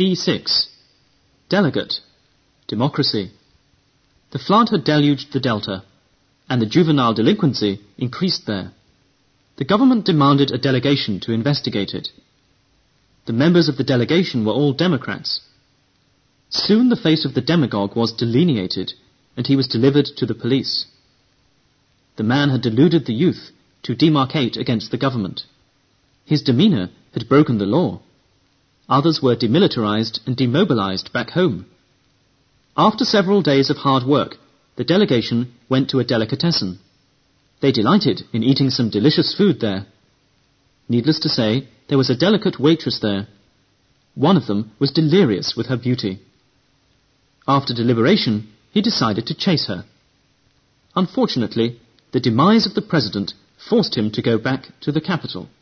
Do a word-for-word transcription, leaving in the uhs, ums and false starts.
D six. Delegate. Democracy. The flood had deluged the Delta, and the juvenile delinquency increased there. The government demanded a delegation to investigate it. The members of the delegation were all Democrats. Soon the face of the demagogue was delineated, and he was delivered to the police. The man had deluded the youth to demarcate against the government. His demeanour had broken the law. Others were demilitarized and demobilized back home. After several days of hard work, the delegation went to a delicatessen. They delighted in eating some delicious food there. Needless to say, there was a delicate waitress there. One of them was delirious with her beauty. After deliberation, he decided to chase her. Unfortunately, the demise of the president forced him to go back to the capital.